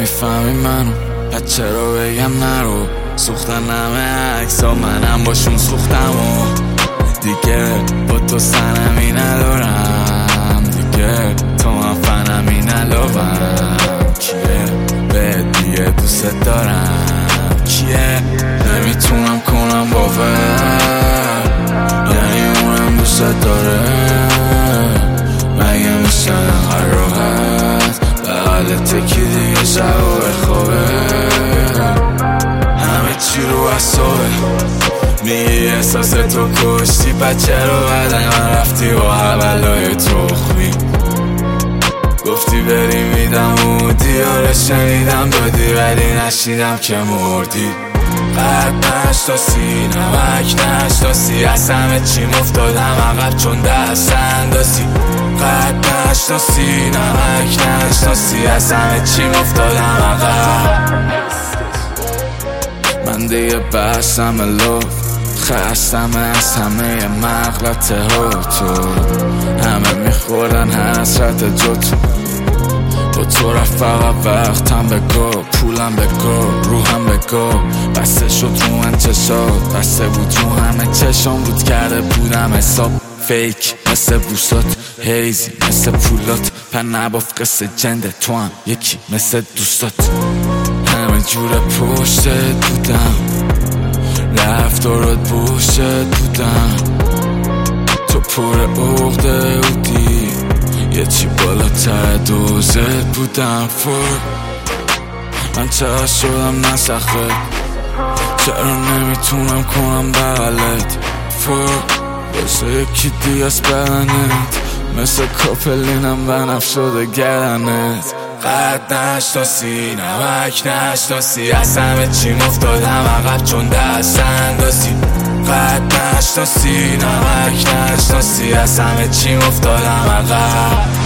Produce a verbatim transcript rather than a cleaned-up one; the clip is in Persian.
نمیفهمی منو پس چرا بگم نرو سوختن همه عکس ها منم باشون سوختم و دیگه با تو سنمی ندارم دیگه تو من فنمی نلوم کیه به دیگه دوست دارم کیه نمیتونم کنم باور یعنی اونم دوست داره مگه میشه هر راحت بغل تکی دیگه شب و بخوابه همه چی رو اصابه میگی احساس تو کشتی بچه رو بعدن من رفتی با حولای تخمی گفتی بری میدم و دیاره شنیدم دادی ولی نشیدم که مردی قد نشتاسی نمک نشتاسی از همه چیم افتادم عقب چون دست اندازی قد نشتاسی نمک نشتاسی از همه چیم افتادم عقب من دیگه بستم لفت خستم از همه مغلطه ها تو همه میخورن حسرت جوت با تو رفت فقط وقتم بگو پولم بگو روحم بگو بسته شد رو من چشات بسته بود رو همه چشام بود کرده بودم حساب فیک مثل بوسات هیزی مثل پولات پر نباف قصه جنده تو هم یکی مثل دوستات همه جور پشتت بودم رفتارات بوشت بودم تو پر عقده بودی یه چی بالاتر دوزت بودم فور من چرا شدم نسخت چرا نمیتونم کنم بغلت فور واسه یکی دیگه از بدنت مثل کاپلینم بنف شده گردنت قد نشتاسی نمک نشتاسی از همه چیم افتادم عقب چون دست اندازی قد نشتاسی نمک نشتاسی از همه چیم افتادم عقب